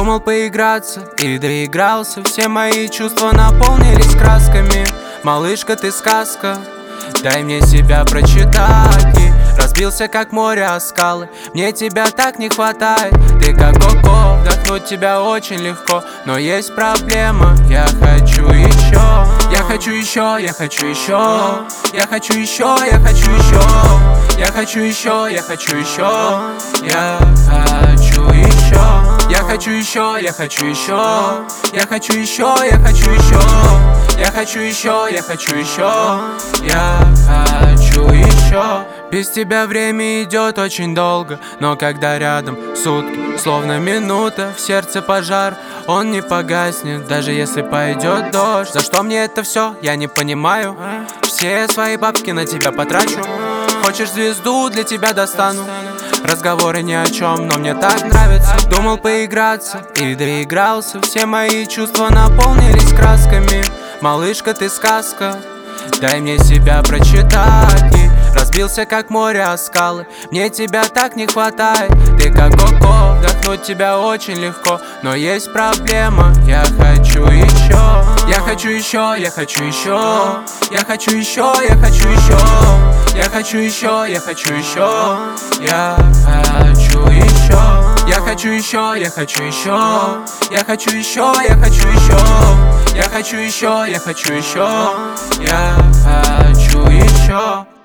Думал поиграться и доигрался. Все мои чувства наполнились красками. Малышка, ты сказка, дай мне себя прочитать. И разбился как море о скалы. Мне тебя так не хватает. Ты как коко, вдохнуть тебя очень легко. Но есть проблема, я хочу еще. Я хочу еще, я хочу еще. Я хочу еще, я хочу еще. Я хочу еще, я хочу еще. Я хочу еще. Я хочу еще, я хочу еще. Я хочу еще, я хочу еще. Я хочу еще, я хочу еще. Я хочу еще. Без тебя время идет очень долго, но когда рядом сутки, словно минута, в сердце пожар, он не погаснет, даже если пойдет дождь. За что мне это все, я не понимаю. Все свои бабки на тебя потрачу. Хочешь звезду, для тебя достану. Разговоры ни о чем, но мне так нравится. Думал поиграться и доигрался. Все мои чувства наполнились красками. Малышка, ты сказка, дай мне себя прочитать. И разбился как море о скалы. Мне тебя так не хватает. Ты как коко, вдохнуть тебя очень легко. Но есть проблема, я хочу еще. Я хочу еще, я хочу еще. Я хочу еще, я хочу еще. Я хочу еще, я хочу еще. Я хочу еще. Я хочу еще, я хочу еще. Я хочу еще, я хочу еще. Я хочу еще, я хочу еще. Я хочу еще.